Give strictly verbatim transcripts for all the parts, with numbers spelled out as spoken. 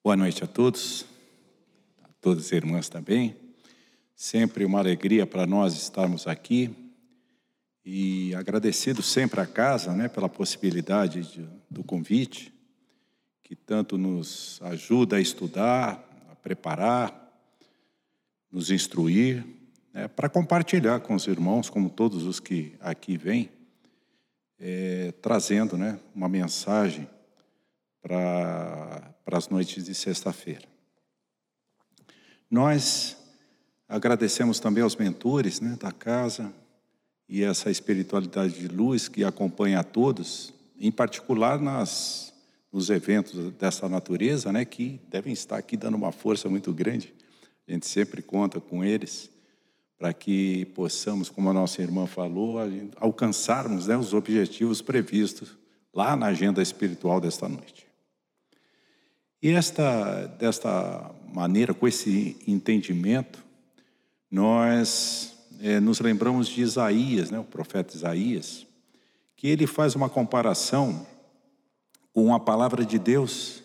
Boa noite a todos, a todas as irmãs também. Sempre uma alegria para nós estarmos aqui e agradecido sempre à casa, né, pela possibilidade de, do convite, que tanto nos ajuda a estudar, a preparar, nos instruir, né, para compartilhar com os irmãos, como todos os que aqui vêm, é, trazendo, né, uma mensagem para para as noites de sexta-feira. Nós agradecemos também aos mentores, né, da casa e essa espiritualidade de luz que acompanha a todos, em particular nas, nos eventos dessa natureza, né, que devem estar aqui dando uma força muito grande. A gente sempre conta com eles para que possamos, como a nossa irmã falou, a gente, alcançarmos, né, os objetivos previstos lá na agenda espiritual desta noite. E esta, desta maneira, com esse entendimento, nós é, nos lembramos de Isaías, né, o profeta Isaías, que ele faz uma comparação com a palavra de Deus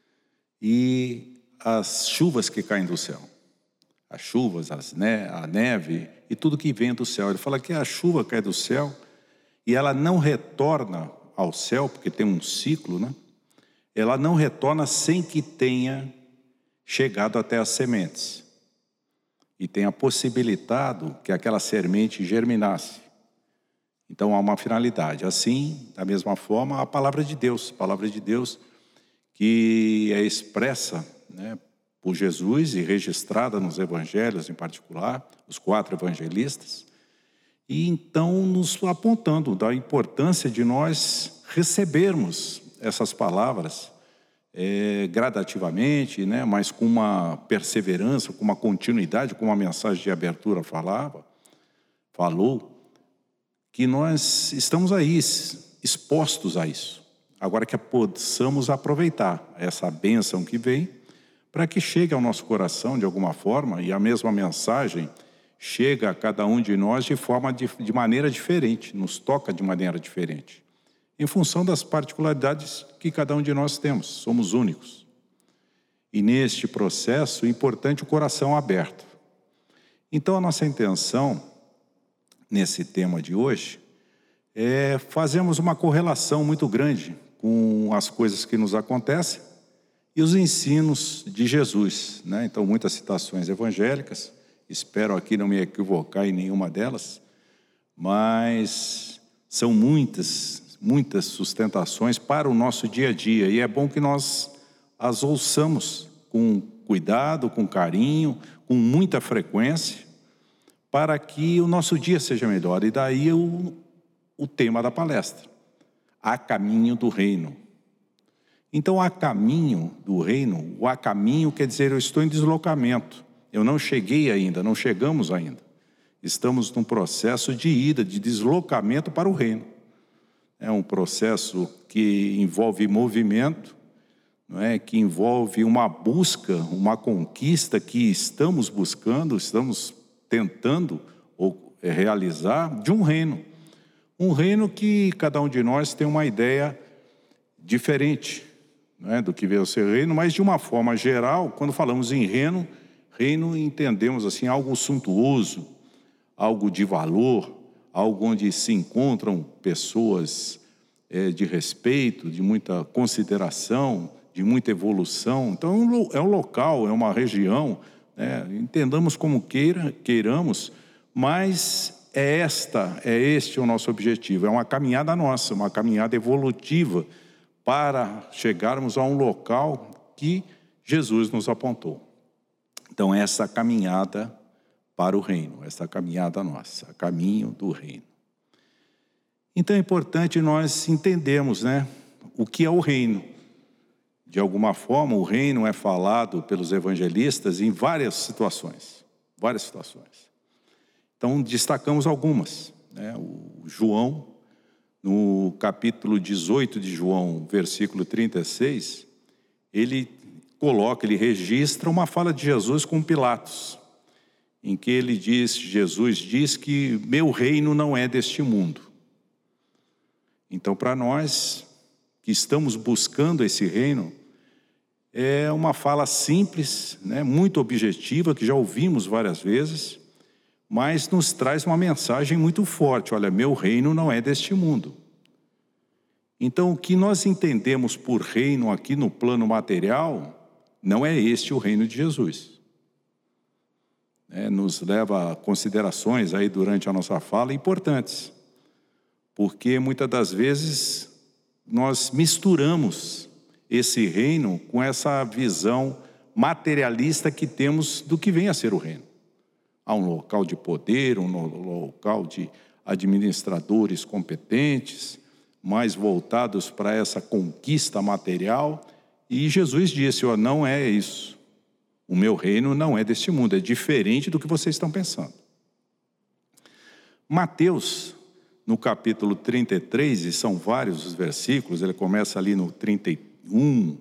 e as chuvas que caem do céu. As chuvas, as ne a neve e tudo que vem do céu. Ele fala que a chuva cai do céu e ela não retorna ao céu, porque tem um ciclo, né? Ela não retorna sem que tenha chegado até as sementes e tenha possibilitado que aquela semente germinasse. Então há uma finalidade. Assim, da mesma forma, a palavra de Deus, a palavra de Deus que é expressa, né, por Jesus e registrada nos evangelhos em particular, os quatro evangelistas, e então nos apontando da importância de nós recebermos essas palavras é, gradativamente, né, mas com uma perseverança, com uma continuidade, como a mensagem de abertura falava, falou, que nós estamos aí expostos a isso. Agora que possamos aproveitar essa bênção que vem, para que chegue ao nosso coração de alguma forma, e a mesma mensagem chega a cada um de nós de forma de, de maneira diferente, nos toca de maneira diferente, em função das particularidades que cada um de nós temos, somos únicos. E neste processo, é importante o coração aberto. Então, a nossa intenção, nesse tema de hoje, é fazermos uma correlação muito grande com as coisas que nos acontecem e os ensinos de Jesus, né? Então, muitas citações evangélicas, espero aqui não me equivocar em nenhuma delas, mas são muitas, muitas sustentações para o nosso dia a dia, e é bom que nós as ouçamos com cuidado, com carinho, com muita frequência, para que o nosso dia seja melhor. E daí o, o tema da palestra, a caminho do reino. Então, a caminho do reino, o a caminho quer dizer eu estou em deslocamento, eu não cheguei ainda, não chegamos ainda. Estamos num processo de ida, de deslocamento para o reino. É um processo que envolve movimento, não é? Que envolve uma busca, uma conquista que estamos buscando, estamos tentando ou realizar de um reino. Um reino que cada um de nós tem uma ideia diferente, não é? Do que veio a ser reino, mas de uma forma geral, quando falamos em reino, reino entendemos assim algo suntuoso, algo de valor, algo onde se encontram pessoas é, de respeito, de muita consideração, de muita evolução. Então é um local, é uma região, né? Entendamos como queira, queiramos, mas é esta, é este o nosso objetivo, é uma caminhada nossa, uma caminhada evolutiva para chegarmos a um local que Jesus nos apontou. Então essa caminhada para o reino, essa caminhada nossa, a caminho do reino. Então é importante nós entendermos, né, o que é o reino. De alguma forma, o reino é falado pelos evangelistas em várias situações, várias situações. Então destacamos algumas, né? O João, no capítulo dezoito de João, versículo trinta e seis, ele coloca, ele registra uma fala de Jesus com Pilatos, em que ele diz, Jesus diz que meu reino não é deste mundo. Então, para nós que estamos buscando esse reino, é uma fala simples, né, muito objetiva, que já ouvimos várias vezes, mas nos traz uma mensagem muito forte. Olha, meu reino não é deste mundo. Então, o que nós entendemos por reino aqui no plano material, não é este o reino de Jesus. É, nos leva a considerações aí durante a nossa fala importantes, porque muitas das vezes nós misturamos esse reino com essa visão materialista que temos do que vem a ser o reino. Há um local de poder, um local de administradores competentes, mais voltados para essa conquista material, e Jesus disse, ó, não é isso. O meu reino não é deste mundo, é diferente do que vocês estão pensando. Mateus, no capítulo trinta e três, e são vários os versículos, ele começa ali no trinta e um,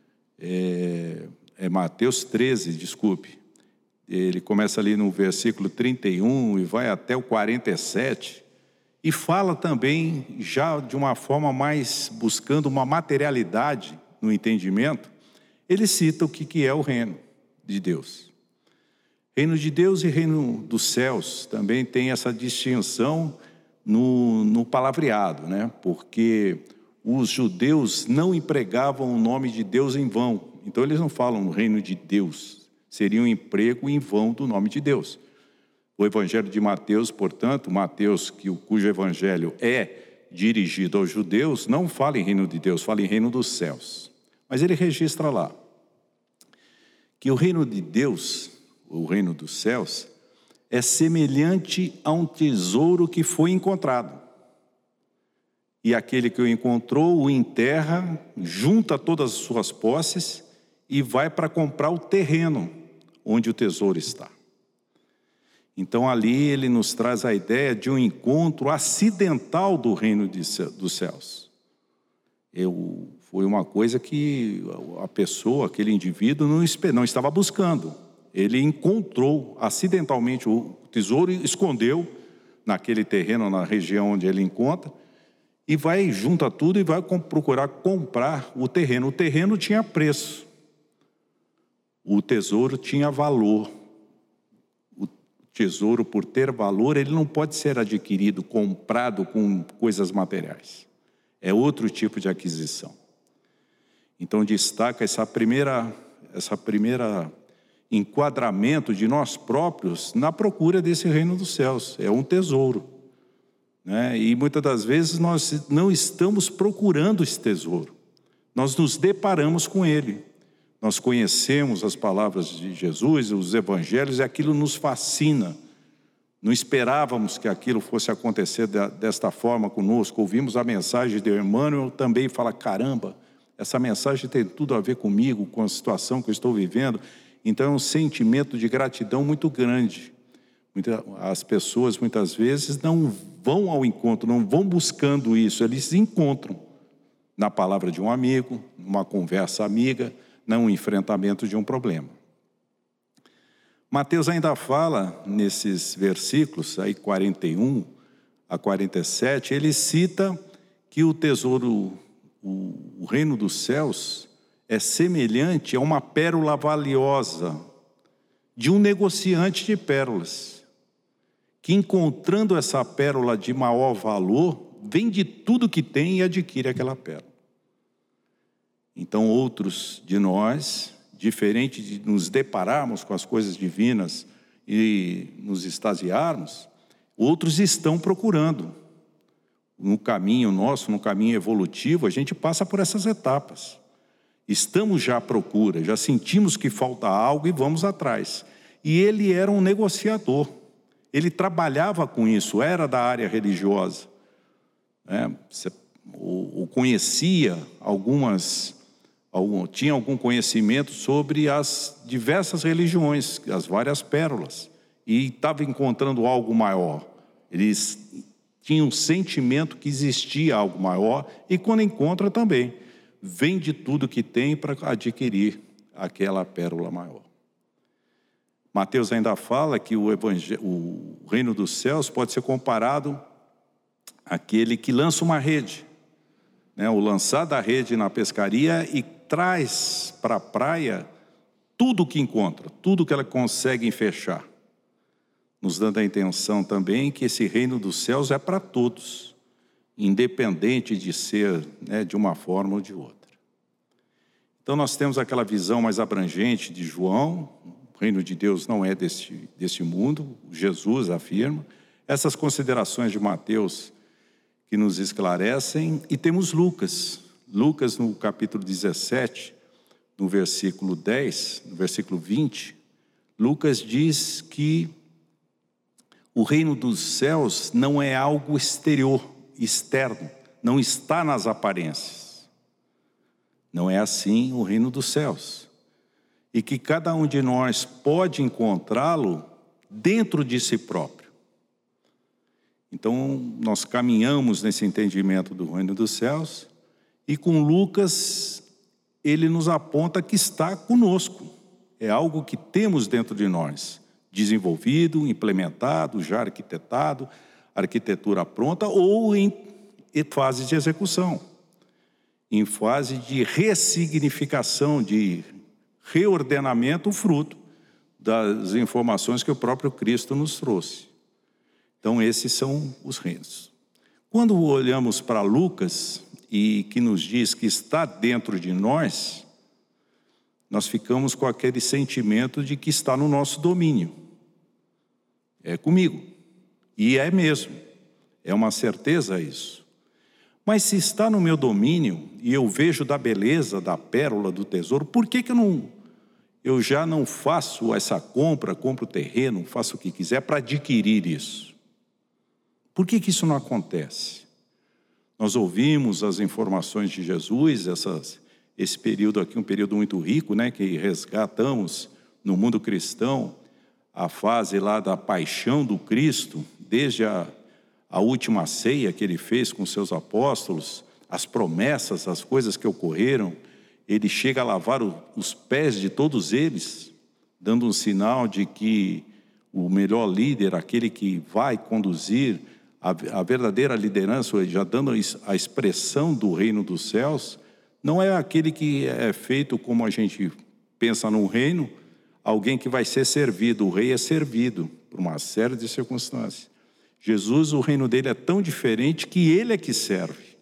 é, é Mateus treze, desculpe. Ele começa ali no versículo trinta e um e vai até o quarenta e sete, e fala também, já de uma forma mais buscando uma materialidade no entendimento, ele cita o que, que é o reino de Deus. Reino de Deus e reino dos céus também tem essa distinção no, no palavreado, né? Porque os judeus não empregavam o nome de Deus em vão. Então eles não falam reino de Deus, seria um emprego em vão do nome de Deus. O evangelho de Mateus, portanto, Mateus, que, cujo evangelho é dirigido aos judeus, não fala em reino de Deus, fala em reino dos céus. Mas ele registra lá que o reino de Deus, o reino dos céus, é semelhante a um tesouro que foi encontrado. E aquele que o encontrou o enterra, junta todas as suas posses e vai para comprar o terreno onde o tesouro está. Então ali ele nos traz a ideia de um encontro acidental do reino de, dos céus. Eu, foi uma coisa que a pessoa, aquele indivíduo, não, não estava buscando. Ele encontrou acidentalmente o tesouro e escondeu naquele terreno, na região onde ele encontra, e vai, junta tudo e vai procurar comprar o terreno. O terreno tinha preço, o tesouro tinha valor. O tesouro, por ter valor, ele não pode ser adquirido, comprado com coisas materiais. É outro tipo de aquisição. Então destaca essa primeira, essa primeira enquadramento de nós próprios na procura desse reino dos céus. É um tesouro, né? E muitas das vezes nós não estamos procurando esse tesouro. Nós nos deparamos com ele. Nós conhecemos as palavras de Jesus, os evangelhos, e aquilo nos fascina. Não esperávamos que aquilo fosse acontecer desta forma conosco. Ouvimos a mensagem de Emmanuel também, fala, caramba, essa mensagem tem tudo a ver comigo, com a situação que eu estou vivendo. Então é um sentimento de gratidão muito grande. As pessoas muitas vezes não vão ao encontro, não vão buscando isso, eles se encontram na palavra de um amigo, numa conversa amiga, não um enfrentamento de um problema. Mateus ainda fala, nesses versículos, aí quarenta e um a quarenta e sete, ele cita que o tesouro, o, o reino dos céus, é semelhante a uma pérola valiosa de um negociante de pérolas, que encontrando essa pérola de maior valor, vende tudo que tem e adquire aquela pérola. Então outros de nós, diferente de nos depararmos com as coisas divinas e nos extasiarmos, outros estão procurando. No caminho nosso, no caminho evolutivo, a gente passa por essas etapas. Estamos já à procura, já sentimos que falta algo e vamos atrás. E ele era um negociador, ele trabalhava com isso, era da área religiosa, né? Ou conhecia algumas, algum, tinha algum conhecimento sobre as diversas religiões, as várias pérolas, e estava encontrando algo maior. Eles tinham um sentimento que existia algo maior, e quando encontra também, vende tudo que tem para adquirir aquela pérola maior. Mateus ainda fala que o, evangel... o reino dos céus pode ser comparado àquele que lança uma rede, né? O lançar da rede na pescaria e traz para a praia tudo o que encontra, tudo que ela consegue fechar, nos dando a intenção também que esse reino dos céus é para todos, independente de ser, né, de uma forma ou de outra. Então nós temos aquela visão mais abrangente de João, o reino de Deus não é deste, deste mundo, Jesus afirma, essas considerações de Mateus que nos esclarecem, e temos Lucas, Lucas no capítulo dezessete, no versículo dez, no versículo vinte, Lucas diz que o reino dos céus não é algo exterior, externo, não está nas aparências. Não é assim o reino dos céus. E que cada um de nós pode encontrá-lo dentro de si próprio. Então, nós caminhamos nesse entendimento do reino dos céus, e com Lucas, ele nos aponta que está conosco. É algo que temos dentro de nós, desenvolvido, implementado, já arquitetado, arquitetura pronta, ou em fase de execução, em fase de ressignificação, de reordenamento, fruto das informações que o próprio Cristo nos trouxe. Então, esses são os reinos. Quando olhamos para Lucas, e que nos diz que está dentro de nós, nós ficamos com aquele sentimento de que está no nosso domínio. É comigo. E é mesmo. É uma certeza isso. Mas se está no meu domínio, e eu vejo da beleza, da pérola, do tesouro, por que que eu não... eu já não faço essa compra, compro o terreno, faço o que quiser para adquirir isso? Por que que isso não acontece? Nós ouvimos as informações de Jesus, essas, esse período aqui, um período muito rico, né, que resgatamos no mundo cristão, a fase lá da paixão do Cristo, desde a, a última ceia que ele fez com seus apóstolos, as promessas, as coisas que ocorreram, ele chega a lavar o, os pés de todos eles, dando um sinal de que o melhor líder, aquele que vai conduzir a, a verdadeira liderança, já dando a expressão do reino dos céus, não é aquele que é feito como a gente pensa num reino, alguém que vai ser servido. O rei é servido por uma série de circunstâncias. Jesus, o reino dele é tão diferente que ele é que serve.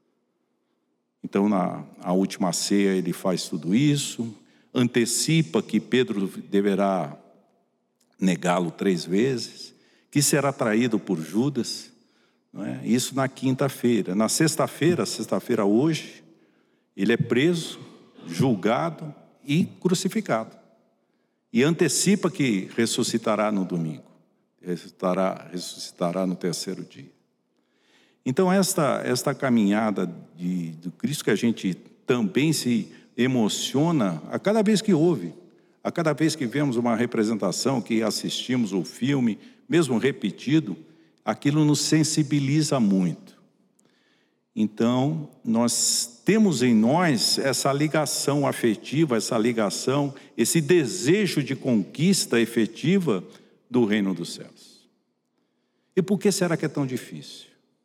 Então, na a última ceia, ele faz tudo isso, antecipa que Pedro deverá negá-lo três vezes, que será traído por Judas, não é? Isso na quinta-feira. Na sexta-feira, sexta-feira hoje, ele é preso, julgado e crucificado. E antecipa que ressuscitará no domingo, ressuscitará, ressuscitará no terceiro dia. Então, esta, esta caminhada de, do Cristo que a gente também se emociona a cada vez que ouve, a cada vez que vemos uma representação, que assistimos o filme, mesmo repetido, aquilo nos sensibiliza muito. Então, nós temos em nós essa ligação afetiva, essa ligação, esse desejo de conquista efetiva do reino dos céus. E por que será que é tão difícil?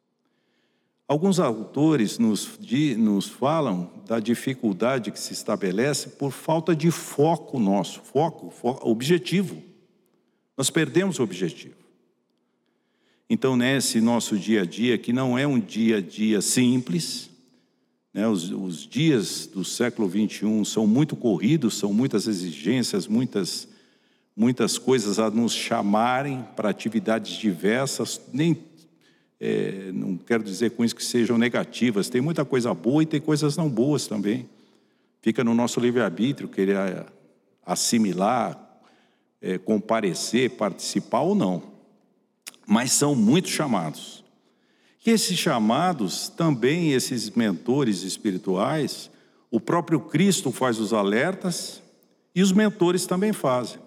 Alguns autores nos, nos falam da dificuldade que se estabelece por falta de foco nosso, foco, foco, objetivo. Nós perdemos o objetivo. Então, nesse nosso dia a dia, que não é um dia a dia simples, né, os, os dias do século vinte e um são muito corridos, são muitas exigências, muitas, muitas coisas a nos chamarem para atividades diversas, nem... É, não quero dizer com isso que sejam negativas, tem muita coisa boa e tem coisas não boas também. Fica no nosso livre-arbítrio querer assimilar, é, comparecer, participar ou não. Mas são muitos chamados. E esses chamados, também esses mentores espirituais, o próprio Cristo faz os alertas e os mentores também fazem.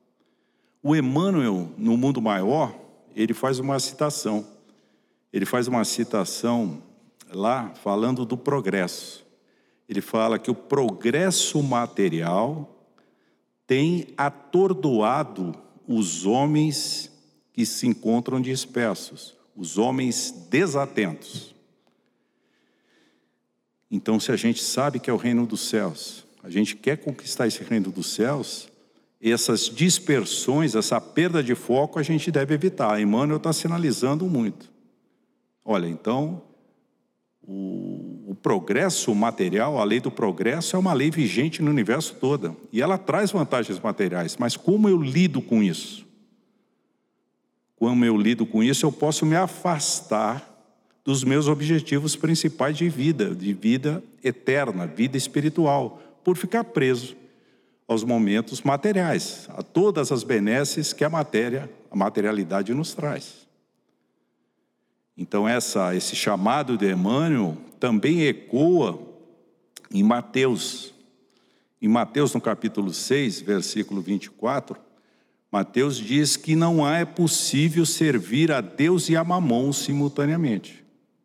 O Emmanuel, no Mundo Maior, ele faz uma citação. Ele faz uma citação lá falando do progresso. Ele fala que o progresso material tem atordoado os homens que se encontram dispersos, os homens desatentos. Então, se a gente sabe que é o reino dos céus, a gente quer conquistar esse reino dos céus, essas dispersões, essa perda de foco, a gente deve evitar. Emmanuel está sinalizando muito. Olha, então, o, o progresso material, a lei do progresso é uma lei vigente no universo todo. E ela traz vantagens materiais, mas como eu lido com isso? Como eu lido com isso, eu posso me afastar dos meus objetivos principais de vida, de vida eterna, vida espiritual, por ficar preso aos momentos materiais, a todas as benesses que a matéria, a materialidade nos traz. Então essa, esse chamado de Emmanuel também ecoa em Mateus. Em Mateus, no capítulo seis, versículo vinte e quatro, Mateus diz que não é possível servir a Deus e a Mamon simultaneamente.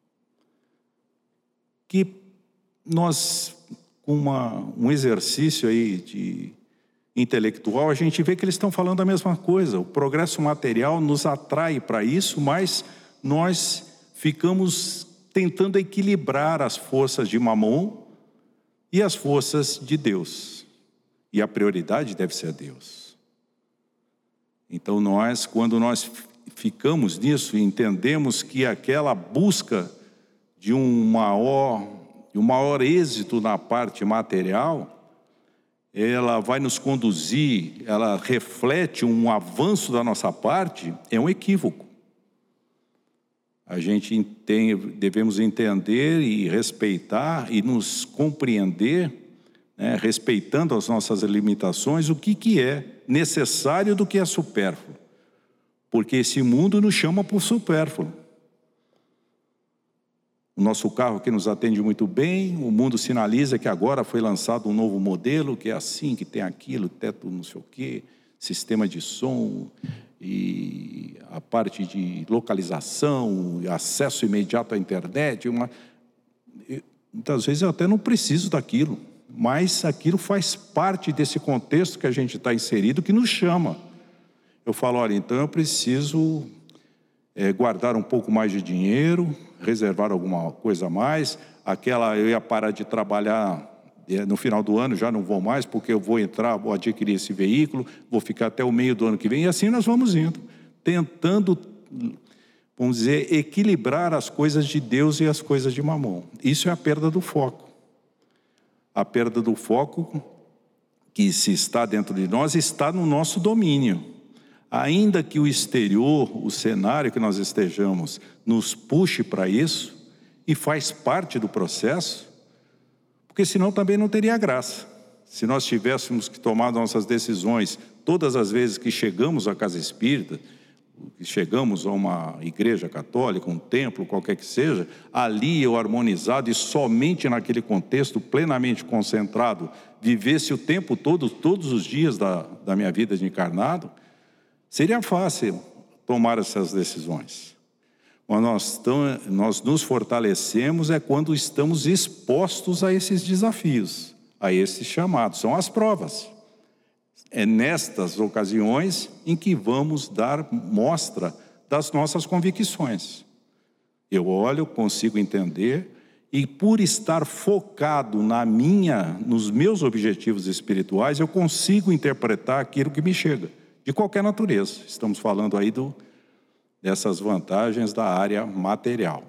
Que nós, com uma, um exercício aí de intelectual, a gente vê que eles estão falando a mesma coisa. O progresso material nos atrai para isso, mas nós ficamos tentando equilibrar as forças de Mamon e as forças de Deus. E a prioridade deve ser Deus. Então nós, quando nós ficamos nisso e entendemos que aquela busca de um maior, de um maior êxito na parte material, ela vai nos conduzir, ela reflete um avanço da nossa parte, é um equívoco. A gente tem, devemos entender e respeitar e nos compreender, né, respeitando as nossas limitações, o que, que é necessário do que é supérfluo. Porque esse mundo nos chama por supérfluo. O nosso carro que nos atende muito bem, o mundo sinaliza que agora foi lançado um novo modelo, que é assim, que tem aquilo, teto não sei o quê, sistema de som, e a parte de localização, acesso imediato à internet. Uma... Muitas vezes eu até não preciso daquilo, mas aquilo faz parte desse contexto que a gente está inserido, que nos chama. Eu falo, olha, então eu preciso é, guardar um pouco mais de dinheiro, reservar alguma coisa a mais. Aquela, eu ia parar de trabalhar no final do ano, já não vou mais, porque eu vou entrar, vou adquirir esse veículo, vou ficar até o meio do ano que vem, e assim nós vamos indo, tentando, vamos dizer, equilibrar as coisas de Deus e as coisas de Mamon. Isso é a perda do foco. A perda do foco que se está dentro de nós está no nosso domínio. Ainda que o exterior, o cenário que nós estejamos, nos puxe para isso, e faz parte do processo, porque senão também não teria graça. Se nós tivéssemos que tomar nossas decisões todas as vezes que chegamos à casa espírita, que chegamos a uma igreja católica, um templo, qualquer que seja, ali eu harmonizado e somente naquele contexto plenamente concentrado, vivesse o tempo todo, todos os dias da, da minha vida de encarnado, seria fácil tomar essas decisões. Mas nós, tão, nós nos fortalecemos é quando estamos expostos a esses desafios, a esses chamados, são as provas. É nestas ocasiões em que vamos dar mostra das nossas convicções. Eu olho, consigo entender, e por estar focado na minha, nos meus objetivos espirituais, eu consigo interpretar aquilo que me chega, de qualquer natureza. Estamos falando aí do, dessas vantagens da área material.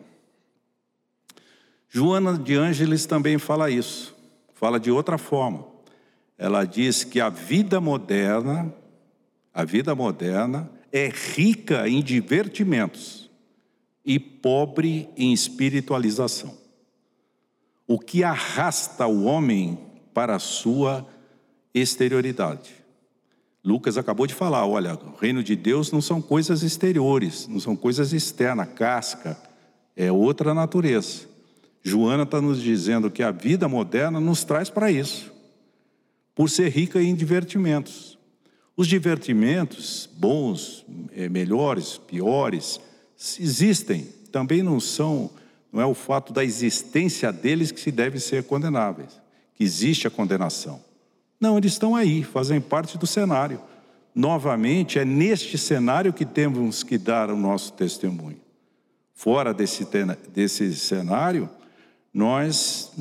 Joana de Ângeles também fala isso, fala de outra forma. Ela diz que a vida moderna, a vida moderna é rica em divertimentos e pobre em espiritualização. O que arrasta o homem para a sua exterioridade. Lucas acabou de falar, olha, o reino de Deus não são coisas exteriores, não são coisas externas, casca, é outra natureza. Joana está nos dizendo que a vida moderna nos traz para isso, por ser rica em divertimentos. Os divertimentos, bons, melhores, piores, existem, também não são, não é o fato da existência deles que se deve ser condenáveis, que existe a condenação. Não, eles estão aí, fazem parte do cenário. Novamente, é neste cenário que temos que dar o nosso testemunho. Fora desse, desse cenário, nós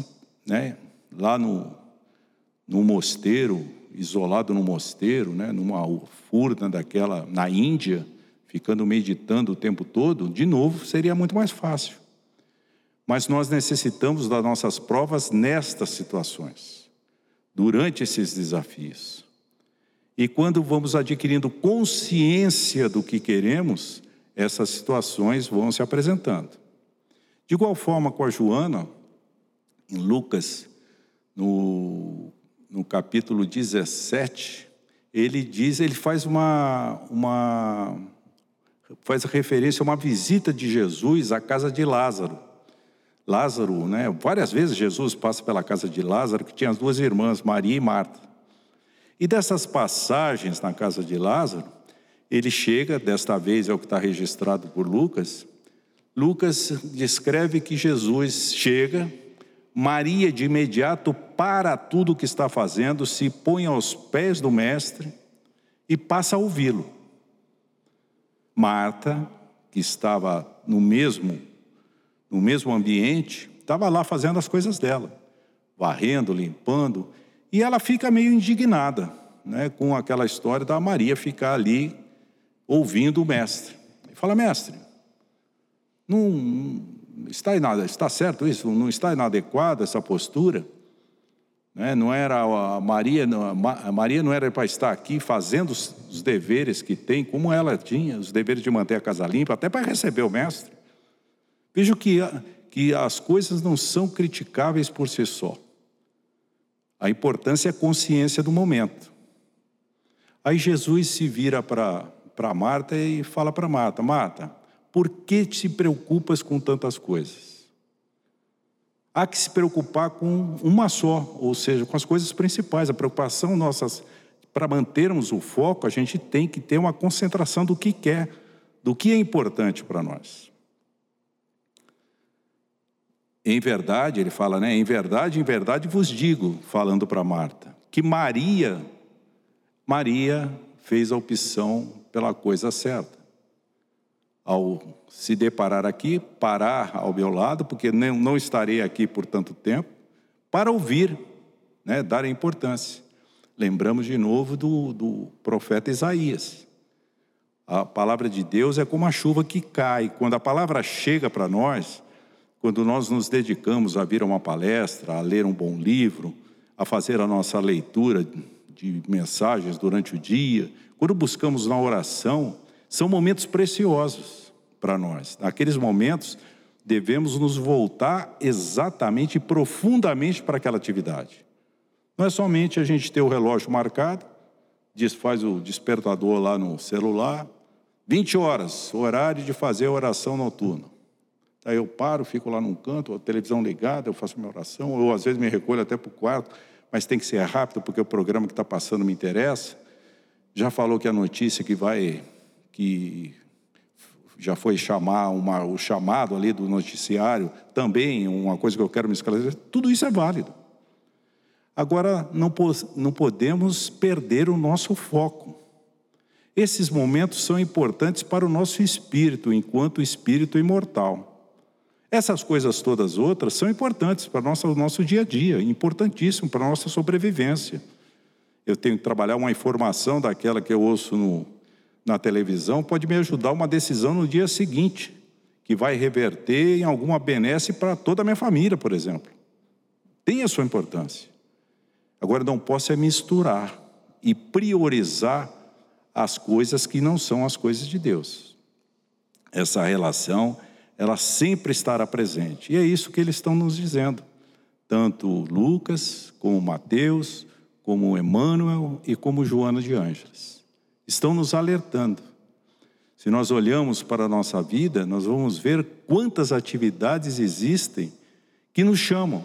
né, lá no, no mosteiro, isolado no mosteiro, né, numa furna daquela, na Índia, ficando meditando o tempo todo, de novo, seria muito mais fácil. Mas nós necessitamos das nossas provas nestas situações, durante esses desafios. E quando vamos adquirindo consciência do que queremos, essas situações vão se apresentando. De igual forma com a Joana, em Lucas, no, no capítulo dezessete, ele diz, ele faz uma, uma faz referência a uma visita de Jesus à casa de Lázaro. Lázaro, né? Várias vezes Jesus passa pela casa de Lázaro, que tinha as duas irmãs, Maria e Marta. E dessas passagens na casa de Lázaro, ele chega, desta vez é o que está registrado por Lucas, Lucas descreve que Jesus chega, Maria de imediato para tudo o que está fazendo, se põe aos pés do mestre e passa a ouvi-lo. Marta, que estava no mesmo no mesmo ambiente, estava lá fazendo as coisas dela, varrendo, limpando, e ela fica meio indignada, né, com aquela história da Maria ficar ali ouvindo o mestre. E fala, mestre, não está, inad- está certo isso? Não está inadequada essa postura? Né? Não era a Maria, a Maria não era para estar aqui fazendo os, os deveres que tem, como ela tinha, os deveres de manter a casa limpa, até para receber o mestre. Vejo que, que as coisas não são criticáveis por si só. A importância é a consciência do momento. Aí Jesus se vira para Marta e fala para Marta, Marta, por que te preocupas com tantas coisas? Há que se preocupar com uma só, ou seja, com as coisas principais. A preocupação nossas, para mantermos o foco, a gente tem que ter uma concentração do que quer, do que é importante para nós. Em verdade, ele fala, né? Em verdade, em verdade vos digo, falando para Marta, que Maria, Maria fez a opção pela coisa certa. Ao se deparar aqui, parar ao meu lado, porque não, não estarei aqui por tanto tempo, para ouvir, né? Dar importância. Lembramos de novo do, do profeta Isaías. A palavra de Deus é como a chuva que cai. Quando a palavra chega para nós, quando nós nos dedicamos a vir a uma palestra, a ler um bom livro, a fazer a nossa leitura de mensagens durante o dia, quando buscamos na oração, são momentos preciosos para nós. Naqueles momentos, devemos nos voltar exatamente e profundamente para aquela atividade. Não é somente a gente ter o relógio marcado, faz o despertador lá no celular, vinte horas, horário de fazer a oração noturna. Aí eu paro, fico lá num canto, a televisão ligada, eu faço minha oração, ou às vezes me recolho até para o quarto, mas tem que ser rápido, porque o programa que está passando me interessa. Já falou que a notícia que vai, que já foi chamar uma, o chamado ali do noticiário, também uma coisa que eu quero me esclarecer, tudo isso é válido. Agora, não, não podemos perder o nosso foco. Esses momentos são importantes para o nosso espírito, enquanto espírito imortal. Essas coisas todas outras são importantes para o nosso, o nosso dia a dia, importantíssimo para a nossa sobrevivência. Eu tenho que trabalhar uma informação daquela que eu ouço no, na televisão, pode me ajudar uma decisão no dia seguinte, que vai reverter em alguma benesse para toda a minha família, por exemplo. Tem a sua importância. Agora, não posso é misturar e priorizar as coisas que não são as coisas de Deus. Essa relação, ela sempre estará presente. E é isso que eles estão nos dizendo. Tanto Lucas, como Mateus, como Emmanuel e como Joana de Ângeles. Estão nos alertando. Se nós olhamos para a nossa vida, nós vamos ver quantas atividades existem que nos chamam.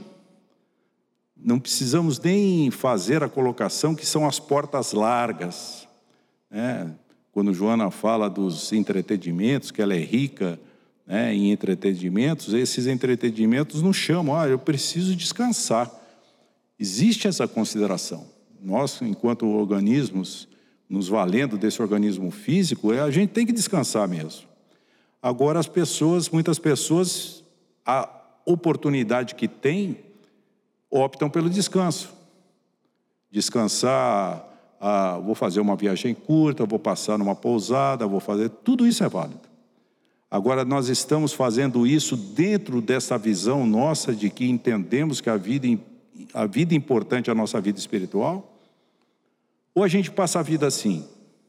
Não precisamos nem fazer a colocação que são as portas largas. É, quando Joana fala dos entretenimentos, que ela é rica, né, em entretenimentos, esses entretenimentos nos chamam, ah, eu preciso descansar. Existe essa consideração. Nós, enquanto organismos, nos valendo desse organismo físico, a gente tem que descansar mesmo. Agora, as pessoas, muitas pessoas, a oportunidade que têm, optam pelo descanso. Descansar, ah, vou fazer uma viagem curta, vou passar numa pousada, vou fazer... Tudo isso é válido. Agora, nós estamos fazendo isso dentro dessa visão nossa de que entendemos que a vida, a vida importante é a nossa vida espiritual? Ou a gente passa a vida assim?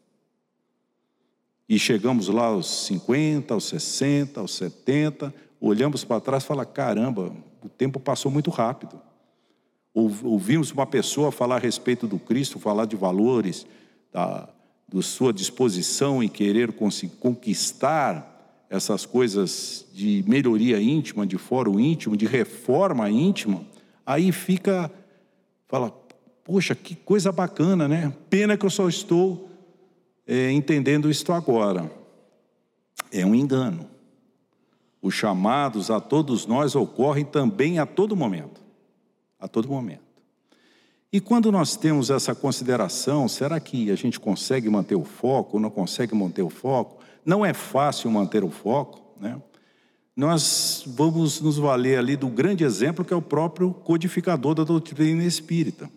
E chegamos lá aos cinquenta, aos sessenta, aos setenta, olhamos para trás e falamos, caramba, o tempo passou muito rápido. Ouvimos uma pessoa falar a respeito do Cristo, falar de valores, da, da sua disposição em querer conquistar essas coisas de melhoria íntima, de fórum íntimo, de reforma íntima, aí fica, fala, poxa, que coisa bacana, né? Pena que eu só estou é, entendendo isto agora. É um engano. Os chamados a todos nós ocorrem também a todo momento. A todo momento. E quando nós temos essa consideração, será que a gente consegue manter o foco, não consegue manter o foco? Não é fácil manter o foco, né? Nós vamos nos valer ali do grande exemplo que é o próprio codificador da doutrina espírita.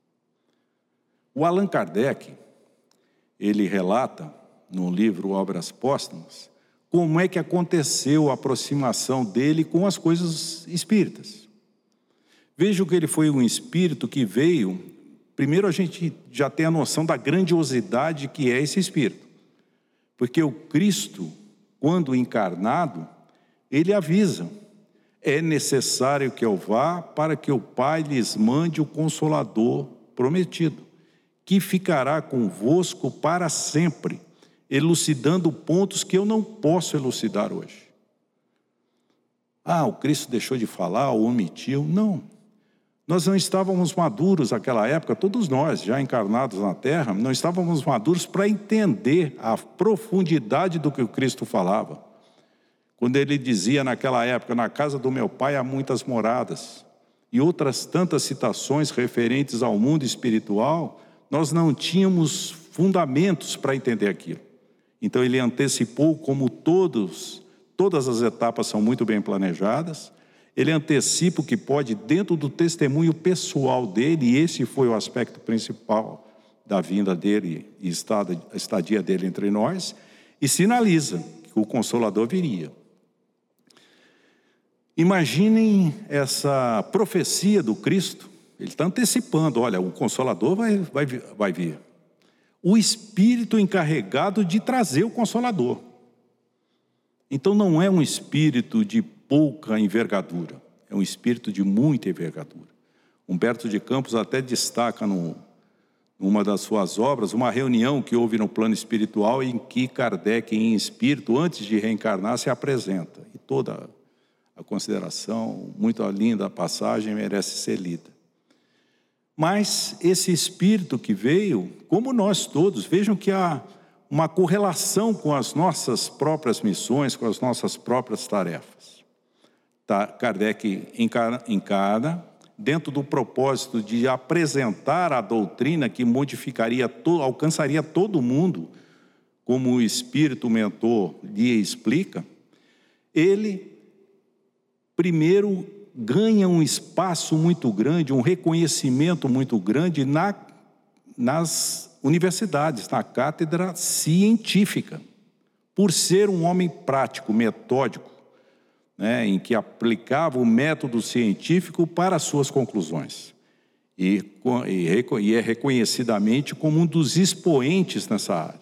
O Allan Kardec, ele relata no livro Obras Póstumas, como é que aconteceu a aproximação dele com as coisas espíritas. Vejam que ele foi um espírito que veio... Primeiro a gente já tem a noção da grandiosidade que é esse espírito. Porque o Cristo, quando encarnado, ele avisa: é necessário que eu vá para que o Pai lhes mande o Consolador prometido, que ficará convosco para sempre, elucidando pontos que eu não posso elucidar hoje. Ah, o Cristo deixou de falar ou omitiu? Não. Nós não estávamos maduros naquela época, todos nós, já encarnados na Terra, não estávamos maduros para entender a profundidade do que o Cristo falava. Quando ele dizia naquela época, na casa do meu Pai há muitas moradas, e outras tantas citações referentes ao mundo espiritual, nós não tínhamos fundamentos para entender aquilo. Então ele antecipou, como todos, todas as etapas são muito bem planejadas, ele antecipa o que pode dentro do testemunho pessoal dele, e esse foi o aspecto principal da vinda dele e a estadia dele entre nós, e sinaliza que o Consolador viria. Imaginem essa profecia do Cristo, ele está antecipando, olha, o Consolador vai, vai, vai vir. O Espírito encarregado de trazer o Consolador. Então não é um espírito de pouca envergadura, é um espírito de muita envergadura. Humberto de Campos até destaca no, numa das suas obras uma reunião que houve no plano espiritual em que Kardec, em espírito, antes de reencarnar, se apresenta. E toda a consideração, muito linda a passagem, merece ser lida. Mas esse espírito que veio, como nós todos, vejam que há uma correlação com as nossas próprias missões, com as nossas próprias tarefas. Tá, Kardec encarna, encarna dentro do propósito de apresentar a doutrina que modificaria, to, alcançaria todo mundo, como o Espírito Mentor lhe explica. Ele, primeiro, ganha um espaço muito grande, um reconhecimento muito grande na, nas universidades, na cátedra científica, por ser um homem prático, metódico, né, em que aplicava o método científico para as suas conclusões. E, e, e é reconhecidamente como um dos expoentes nessa área.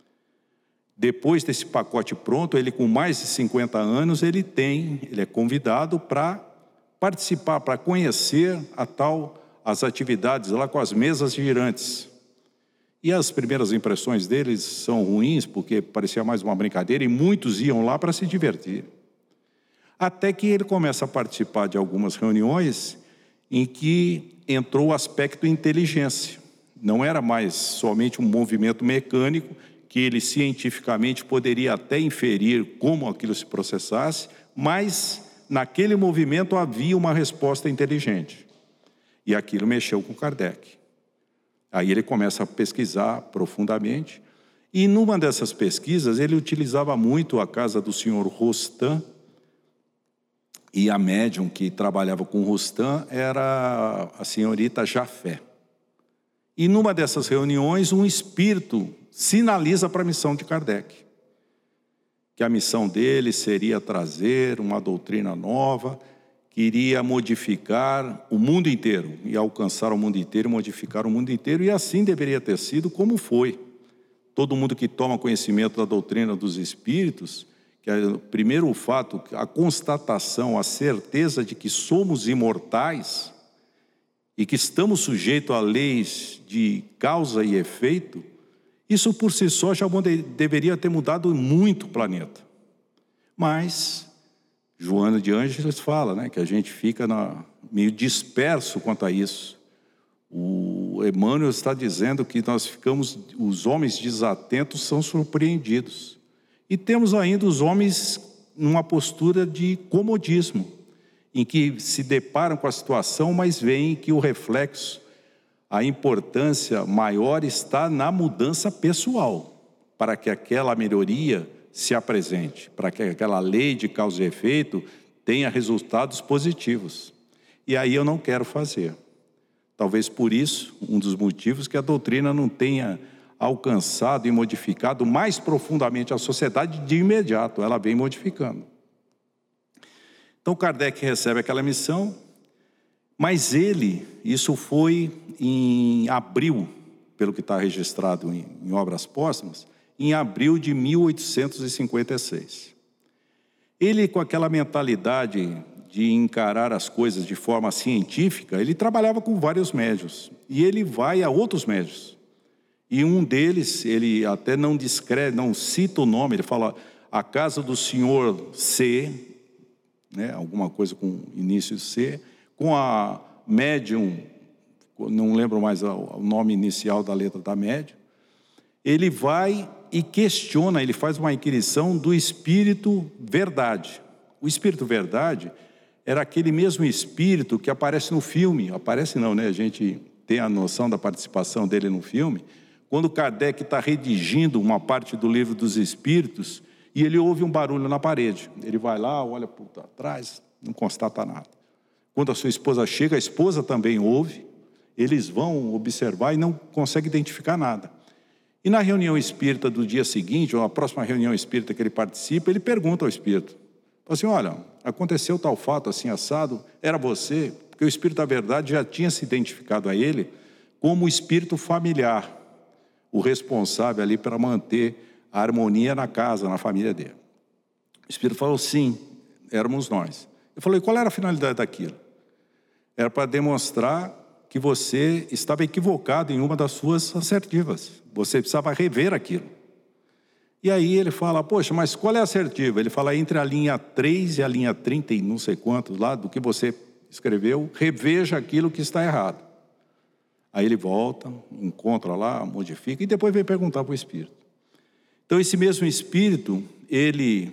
Depois desse pacote pronto, ele com mais de cinquenta anos, ele tem, ele é convidado para participar, para conhecer a tal, as atividades lá com as mesas girantes. E as primeiras impressões deles são ruins, porque parecia mais uma brincadeira, e muitos iam lá para se divertir. Até que ele começa a participar de algumas reuniões em que entrou o aspecto inteligência. Não era mais somente um movimento mecânico, que ele cientificamente poderia até inferir como aquilo se processasse, mas naquele movimento havia uma resposta inteligente. E aquilo mexeu com Kardec. Aí ele começa a pesquisar profundamente, e numa dessas pesquisas ele utilizava muito a casa do senhor Rostand, E a médium que trabalhava com Rustam era a senhorita Jafé. E numa dessas reuniões, um espírito sinaliza para a missão de Kardec, que a missão dele seria trazer uma doutrina nova, que iria modificar o mundo inteiro, e alcançar o mundo inteiro, modificar o mundo inteiro, e assim deveria ter sido como foi. Todo mundo que toma conhecimento da doutrina dos espíritos, que é o primeiro fato, a constatação, a certeza de que somos imortais e que estamos sujeitos a leis de causa e efeito, isso por si só já deveria ter mudado muito o planeta. Mas Joana de Ângeles fala, né, que a gente fica na, meio disperso quanto a isso. O Emmanuel está dizendo que nós ficamos, os homens desatentos são surpreendidos. E temos ainda os homens numa postura de comodismo, em que se deparam com a situação, mas veem que o reflexo, a importância maior está na mudança pessoal, para que aquela melhoria se apresente, para que aquela lei de causa e efeito tenha resultados positivos. E aí eu não quero fazer. Talvez por isso, um dos motivos que a doutrina não tenha alcançado e modificado mais profundamente a sociedade de imediato, ela vem modificando. Então Kardec recebe aquela missão, mas ele, isso foi em abril, pelo que está registrado em, em obras póstumas, em abril de mil oitocentos e cinquenta e seis. Ele, com aquela mentalidade de encarar as coisas de forma científica, ele trabalhava com vários médiuns, e ele vai a outros médiuns. E um deles, ele até não descreve, não cita o nome, ele fala, a casa do senhor C, né, alguma coisa com início C, com a médium, não lembro mais o nome inicial da letra da médium, ele vai e questiona, ele faz uma inquirição do espírito verdade. O espírito verdade era aquele mesmo espírito que aparece no filme, aparece não, né? A gente tem a noção da participação dele no filme, quando Kardec está redigindo uma parte do livro dos espíritos e ele ouve um barulho na parede. Ele vai lá, olha por trás, não constata nada. Quando a sua esposa chega, a esposa também ouve, eles vão observar e não conseguem identificar nada. E na reunião espírita do dia seguinte, ou na próxima reunião espírita que ele participa, ele pergunta ao espírito, fala assim, olha, aconteceu tal fato assim assado, era você? Porque o espírito da verdade já tinha se identificado a ele como o espírito familiar, o responsável ali para manter a harmonia na casa, na família dele. O espírito falou, sim, éramos nós. Eu falei, qual era a finalidade daquilo? Era para demonstrar que você estava equivocado em uma das suas assertivas. Você precisava rever aquilo. E aí ele fala, poxa, mas qual é a assertiva? Ele fala, entre a linha três e a linha trinta e não sei quantos lá, do que você escreveu, reveja aquilo que está errado. Aí ele volta, encontra lá, modifica, e depois vem perguntar para o espírito. Então esse mesmo espírito, ele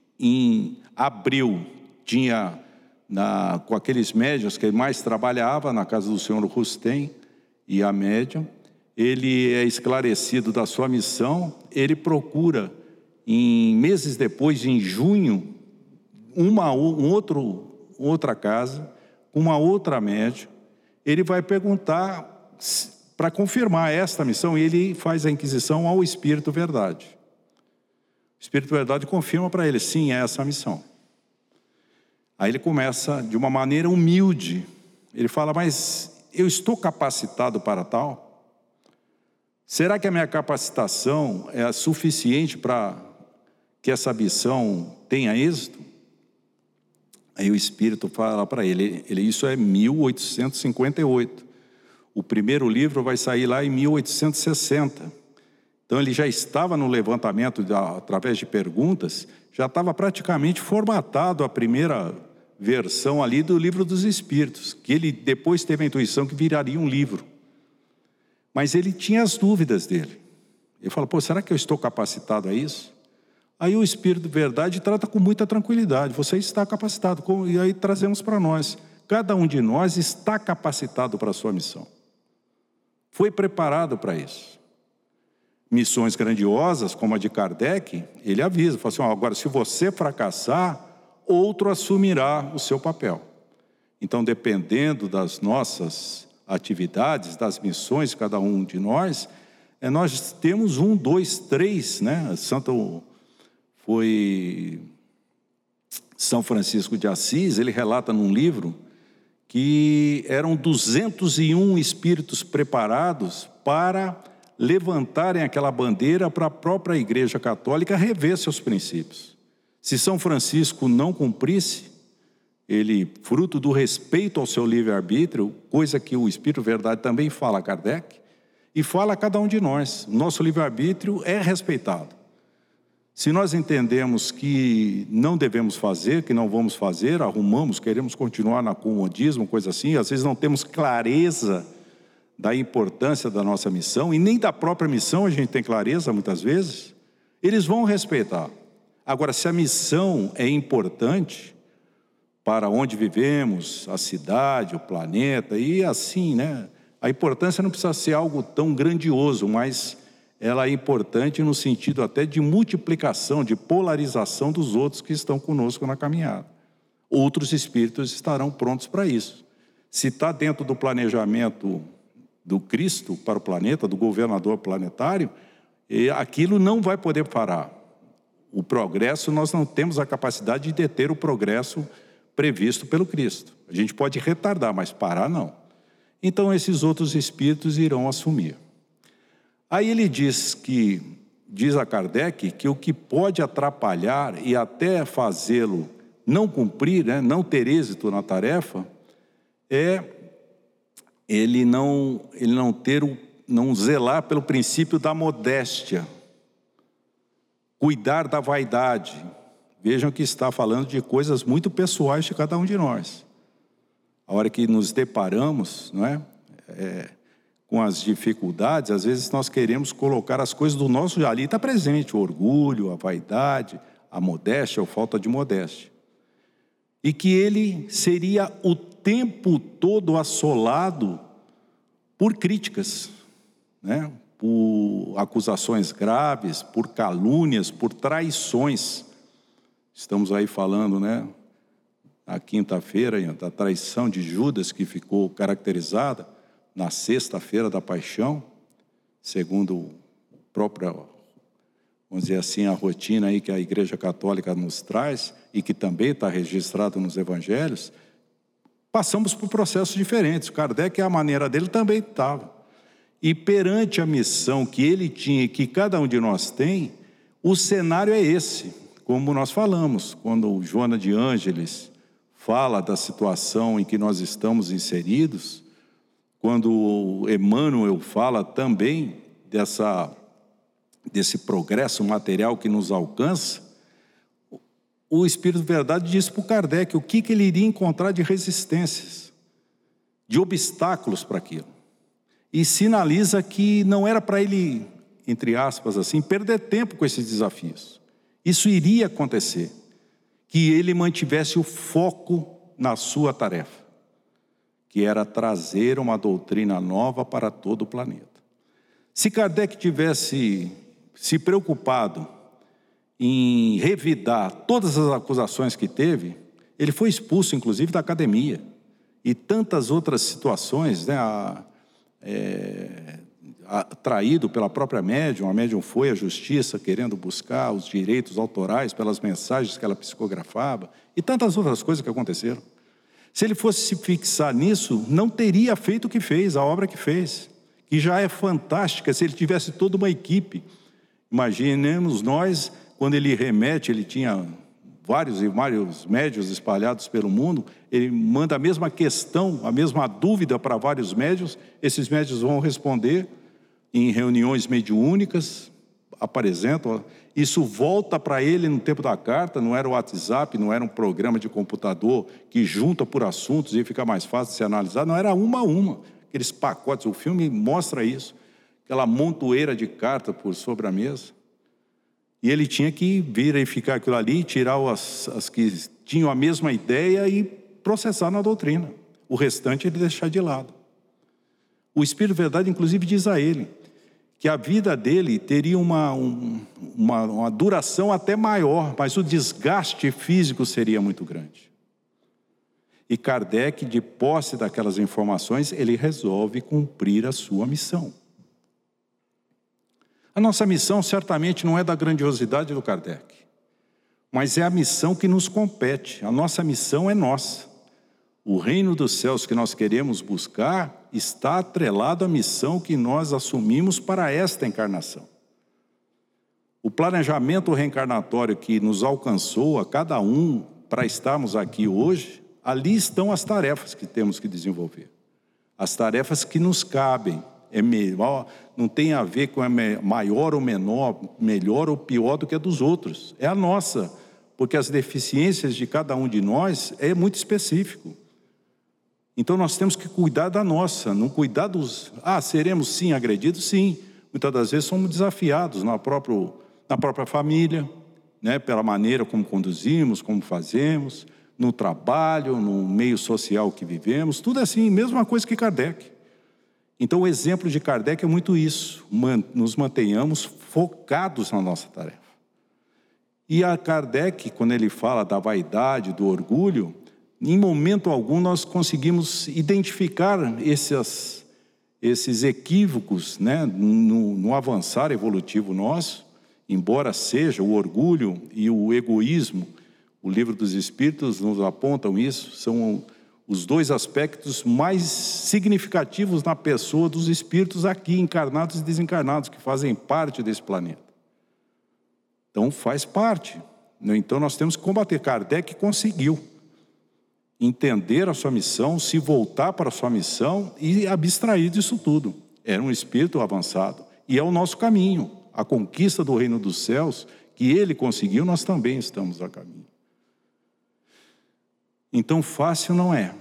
em abril tinha, na, com aqueles médiuns que ele mais trabalhava, na casa do senhor Rustem e a médium, ele é esclarecido da sua missão, ele procura, em meses depois, em junho, uma um outro, outra casa, com uma outra médium, ele vai perguntar para confirmar esta missão, e ele faz a inquisição ao Espírito Verdade. O Espírito Verdade confirma para ele, sim, é essa a missão. Aí ele começa de uma maneira humilde, ele fala, mas eu estou capacitado para tal? Será que a minha capacitação é suficiente para que essa missão tenha êxito? Aí o Espírito fala para ele, ele, isso é mil oitocentos e cinquenta e oito. O primeiro livro vai sair lá em mil oitocentos e sessenta. Então ele já estava no levantamento, da, através de perguntas, já estava praticamente formatado a primeira versão ali do Livro dos Espíritos, que ele depois teve a intuição que viraria um livro. Mas ele tinha as dúvidas dele. Ele fala, pô, será que eu estou capacitado a isso? Aí o Espírito de Verdade trata com muita tranquilidade, você está capacitado, e aí trazemos para nós, cada um de nós está capacitado para a sua missão. Foi preparado para isso. Missões grandiosas, como a de Kardec, ele avisa, fala assim, ó, agora se você fracassar, outro assumirá o seu papel. Então, dependendo das nossas atividades, das missões de cada um de nós, é, nós temos um, dois, três, né? Santo foi São Francisco de Assis, ele relata num livro que eram duzentos e um espíritos preparados para levantarem aquela bandeira para a própria Igreja Católica rever seus princípios. Se São Francisco não cumprisse, ele, fruto do respeito ao seu livre-arbítrio, coisa que o Espírito Verdade também fala a Kardec, e fala a cada um de nós, nosso livre-arbítrio é respeitado. Se nós entendemos que não devemos fazer, que não vamos fazer, arrumamos, queremos continuar no comodismo, coisa assim, às vezes não temos clareza da importância da nossa missão, e nem da própria missão a gente tem clareza muitas vezes, eles vão respeitar. Agora, se a missão é importante para onde vivemos, a cidade, o planeta, e assim, né? A importância não precisa ser algo tão grandioso, mas ela é importante no sentido até de multiplicação, de polarização dos outros que estão conosco na caminhada. Outros espíritos estarão prontos para isso. Se está dentro do planejamento do Cristo para o planeta, do governador planetário, aquilo não vai poder parar. O progresso, nós não temos a capacidade de deter o progresso previsto pelo Cristo. A gente pode retardar, mas parar não. Então esses outros espíritos irão assumir. Aí ele diz que, diz a Kardec, que o que pode atrapalhar e até fazê-lo não cumprir, né, não ter êxito na tarefa, é ele não, ele não ter o, não zelar pelo princípio da modéstia, cuidar da vaidade. Vejam que está falando de coisas muito pessoais de cada um de nós. A hora que nos deparamos, não é, é, com as dificuldades, às vezes nós queremos colocar as coisas do nosso, ali está presente, o orgulho, a vaidade, a modéstia ou falta de modéstia. E que ele seria o tempo todo assolado por críticas, né? Por acusações graves, por calúnias, por traições. Estamos aí falando, né, na quinta-feira, da traição de Judas, que ficou caracterizada na sexta-feira da paixão, segundo a própria, vamos dizer assim, a rotina aí que a Igreja Católica nos traz, e que também está registrado nos Evangelhos. Passamos por processos diferentes. Kardec, a maneira dele, também estava. E perante a missão que ele tinha e que cada um de nós tem, o cenário é esse, como nós falamos, quando o Joana de Ângeles fala da situação em que nós estamos inseridos, quando o Emmanuel fala também dessa, desse progresso material que nos alcança, o Espírito de Verdade diz para o Kardec o que, que ele iria encontrar de resistências, de obstáculos para aquilo. E sinaliza que não era para ele, entre aspas assim, perder tempo com esses desafios. Isso iria acontecer, que ele mantivesse o foco na sua tarefa, que era trazer uma doutrina nova para todo o planeta. Se Kardec tivesse se preocupado em revidar todas as acusações que teve, ele foi expulso, inclusive, da academia. E tantas outras situações, né, a, é, a, traído pela própria médium, a médium foi à justiça querendo buscar os direitos autorais pelas mensagens que ela psicografava, e tantas outras coisas que aconteceram. Se ele fosse se fixar nisso, não teria feito o que fez, a obra que fez, que já é fantástica. Se ele tivesse toda uma equipe, imaginemos nós, quando ele remete, ele tinha vários e vários médiuns espalhados pelo mundo, ele manda a mesma questão, a mesma dúvida para vários médiuns, esses médiuns vão responder em reuniões mediúnicas, apresentam, isso volta para ele no tempo da carta, não era o WhatsApp, não era um programa de computador que junta por assuntos e fica mais fácil de se analisar, não, era uma a uma, aqueles pacotes, o filme mostra isso, aquela montoeira de carta por sobre a mesa. E ele tinha que verificar aquilo ali, tirar as, as que tinham a mesma ideia e processar na doutrina. O restante ele deixar de lado. O Espírito Verdade, inclusive, diz a ele que a vida dele teria uma, um, uma, uma duração até maior, mas o desgaste físico seria muito grande. E Kardec, de posse daquelas informações, ele resolve cumprir a sua missão. A nossa missão certamente não é da grandiosidade do Kardec, mas é a missão que nos compete. A nossa missão é nossa. O reino dos céus que nós queremos buscar está atrelado à missão que nós assumimos para esta encarnação. O planejamento reencarnatório que nos alcançou a cada um para estarmos aqui hoje, ali estão as tarefas que temos que desenvolver. As tarefas que nos cabem. É melhor, não tem a ver com a maior ou menor, melhor ou pior do que a dos outros. É a nossa, porque as deficiências de cada um de nós é muito específico. Então nós temos que cuidar da nossa, não cuidar dos... Ah, seremos sim agredidos? Sim. Muitas das vezes somos desafiados na própria, na própria família, né? Pela maneira como conduzimos, como fazemos, no trabalho, no meio social que vivemos, tudo assim, mesma coisa que Kardec. Então o exemplo de Kardec é muito isso, nos mantenhamos focados na nossa tarefa. E a Kardec, quando ele fala da vaidade, do orgulho, em momento algum nós conseguimos identificar esses, esses equívocos, né, no, no avançar evolutivo nosso, embora seja o orgulho e o egoísmo, o Livro dos Espíritos nos apontam isso, são os dois aspectos mais significativos na pessoa dos espíritos aqui, encarnados e desencarnados, que fazem parte desse planeta. Então faz parte. Então nós temos que combater. Kardec conseguiu entender a sua missão, se voltar para a sua missão e abstrair disso tudo. Era um espírito avançado. E é o nosso caminho. A conquista do reino dos céus, que ele conseguiu, nós também estamos a caminho. Então fácil não é.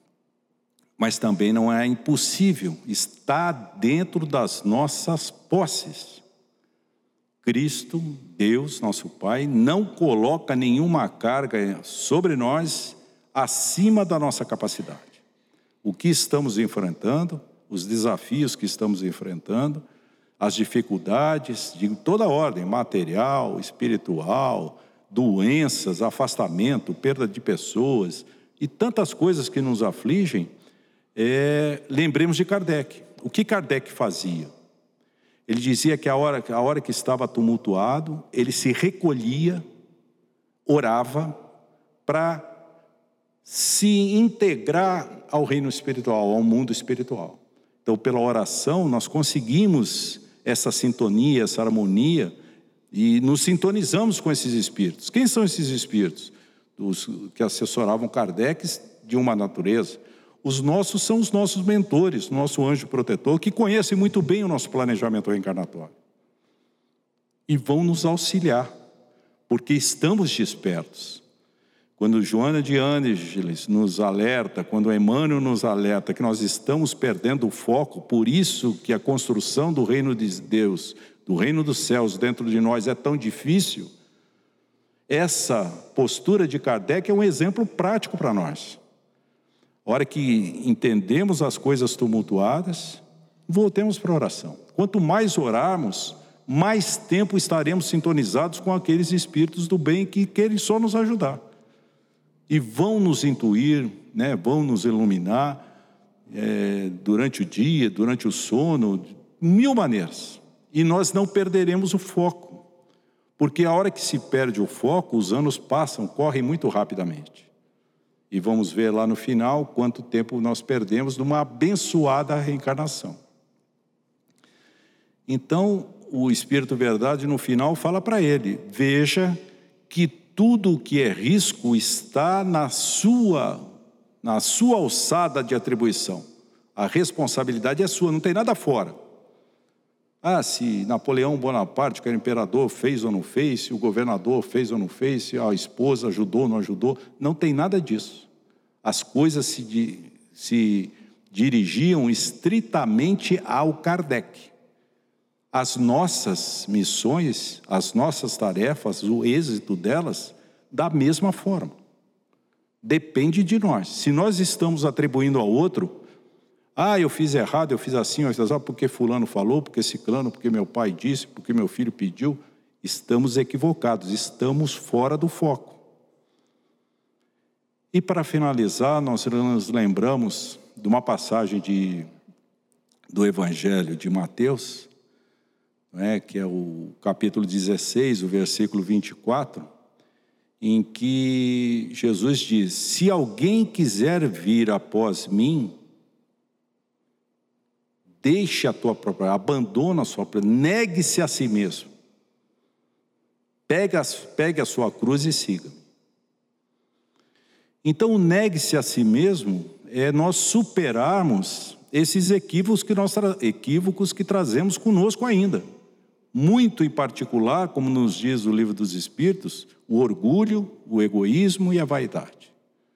Mas também não é impossível. Está dentro das nossas posses. Cristo, Deus, nosso Pai, não coloca nenhuma carga sobre nós acima da nossa capacidade. O que estamos enfrentando, os desafios que estamos enfrentando, as dificuldades de toda ordem, material, espiritual, doenças, afastamento, perda de pessoas e tantas coisas que nos afligem, é, lembremos de Kardec. O que Kardec fazia? Ele dizia que a hora, a hora que estava tumultuado, ele se recolhia, orava para se integrar ao reino espiritual, ao mundo espiritual. Então, pela oração, nós conseguimos essa sintonia, essa harmonia, e nos sintonizamos com esses espíritos. Quem são esses espíritos? Os que assessoravam Kardec de uma natureza. Os nossos são os nossos mentores, nosso anjo protetor, que conhecem muito bem o nosso planejamento reencarnatório. E vão nos auxiliar, porque estamos despertos. Quando Joana de Ângeles nos alerta, quando Emmanuel nos alerta que nós estamos perdendo o foco, por isso que a construção do reino de Deus, do reino dos céus dentro de nós é tão difícil, essa postura de Kardec é um exemplo prático para nós. A hora que entendemos as coisas tumultuadas, voltemos para a oração. Quanto mais orarmos, mais tempo estaremos sintonizados com aqueles espíritos do bem que querem só nos ajudar. E vão nos intuir, né, vão nos iluminar é, durante o dia, durante o sono, mil maneiras. E nós não perderemos o foco. Porque a hora que se perde o foco, os anos passam, correm muito rapidamente. E vamos ver lá no final quanto tempo nós perdemos numa abençoada reencarnação. Então, o Espírito Verdade, no final, fala para ele, veja que tudo o que é risco está na sua, na sua alçada de atribuição. A responsabilidade é sua, não tem nada fora. Ah, se Napoleão Bonaparte, que era imperador, fez ou não fez, se o governador fez ou não fez, se a esposa ajudou ou não ajudou, não tem nada disso. As coisas se, se dirigiam estritamente ao Kardec. As nossas missões, as nossas tarefas, o êxito delas, da mesma forma. Depende de nós. Se nós estamos atribuindo ao outro, Ah, eu fiz errado, eu fiz assim, eu fiz assim, porque fulano falou, porque ciclano, porque meu pai disse, porque meu filho pediu. Estamos equivocados, estamos fora do foco. E para finalizar, nós nos lembramos de uma passagem de, do Evangelho de Mateus, né, que é o capítulo dezesseis, o versículo vinte e quatro, em que Jesus diz: se alguém quiser vir após mim, deixe a tua própria, abandona a sua própria, negue-se a si mesmo, pegue a, pegue a sua cruz e siga. Então, negue-se a si mesmo é nós superarmos esses equívocos que, nós tra... equívocos que trazemos conosco ainda. Muito em particular, como nos diz o Livro dos Espíritos, o orgulho, o egoísmo e a vaidade.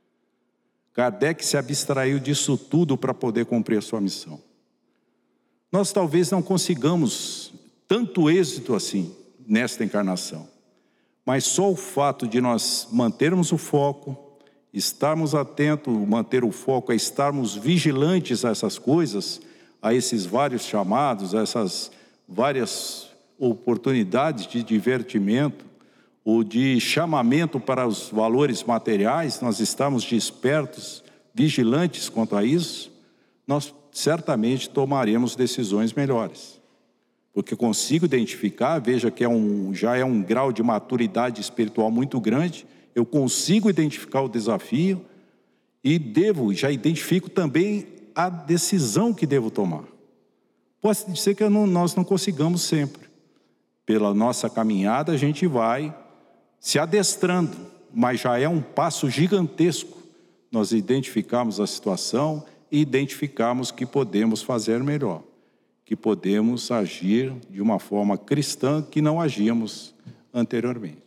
Kardec se abstraiu disso tudo para poder cumprir a sua missão. Nós talvez não consigamos tanto êxito assim nesta encarnação, mas só o fato de nós mantermos o foco, estarmos atentos, manter o foco, é estarmos vigilantes a essas coisas, a esses vários chamados, a essas várias oportunidades de divertimento, ou de chamamento para os valores materiais, nós estamos despertos, vigilantes quanto a isso, nós certamente tomaremos decisões melhores. Porque consigo identificar, veja que é um, já é um grau de maturidade espiritual muito grande, eu consigo identificar o desafio e devo, já identifico também a decisão que devo tomar. Pode ser que eu não, nós não consigamos sempre. Pela nossa caminhada a gente vai se adestrando, mas já é um passo gigantesco nós identificarmos a situação e identificarmos que podemos fazer melhor, que podemos agir de uma forma cristã que não agíamos anteriormente.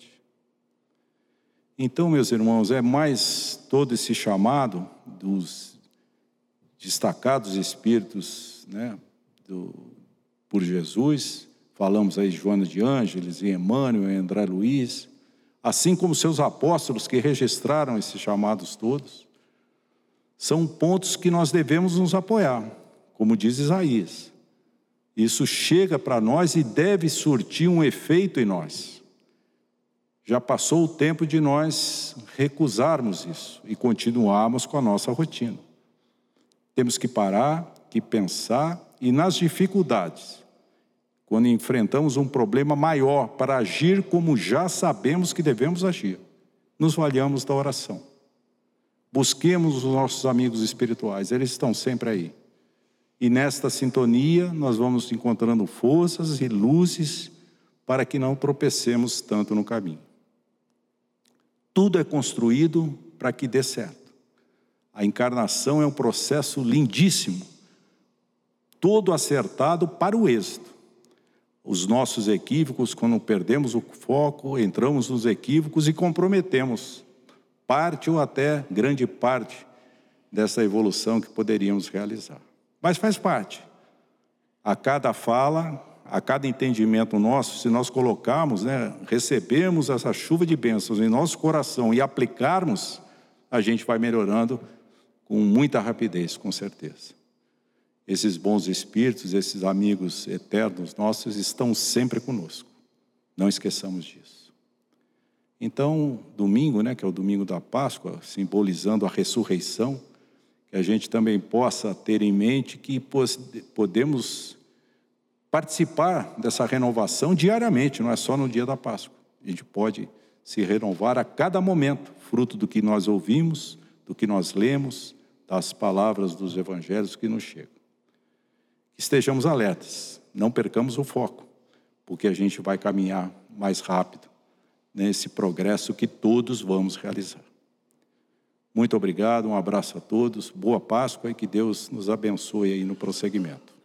Então, meus irmãos, é mais todo esse chamado dos destacados espíritos, né, do, por Jesus. Falamos aí de Joana de Ângeles, e Emmanuel, e André Luiz, assim como seus apóstolos que registraram esses chamados todos. São pontos que nós devemos nos apoiar, como diz Isaías. Isso chega para nós e deve surtir um efeito em nós. Já passou o tempo de nós recusarmos isso e continuarmos com a nossa rotina. Temos que parar, que pensar, e nas dificuldades, quando enfrentamos um problema maior, para agir como já sabemos que devemos agir, nos valhamos da oração. Busquemos os nossos amigos espirituais, eles estão sempre aí. E nesta sintonia nós vamos encontrando forças e luzes para que não tropecemos tanto no caminho. Tudo é construído para que dê certo. A encarnação é um processo lindíssimo, todo acertado para o êxito. Os nossos equívocos, quando perdemos o foco, entramos nos equívocos e comprometemos parte ou até grande parte dessa evolução que poderíamos realizar. Mas faz parte. A cada fala, a cada entendimento nosso, se nós colocarmos, né, recebermos essa chuva de bênçãos em nosso coração e aplicarmos, a gente vai melhorando com muita rapidez, com certeza. Esses bons espíritos, esses amigos eternos nossos estão sempre conosco. Não esqueçamos disso. Então, domingo, né, que é o domingo da Páscoa, simbolizando a ressurreição, que a gente também possa ter em mente que podemos participar dessa renovação diariamente, não é só no dia da Páscoa. A gente pode se renovar a cada momento, fruto do que nós ouvimos, do que nós lemos, das palavras dos evangelhos que nos chegam. Que estejamos alertas, não percamos o foco, porque a gente vai caminhar mais rápido nesse progresso que todos vamos realizar. Muito obrigado, um abraço a todos, boa Páscoa e que Deus nos abençoe aí no prosseguimento.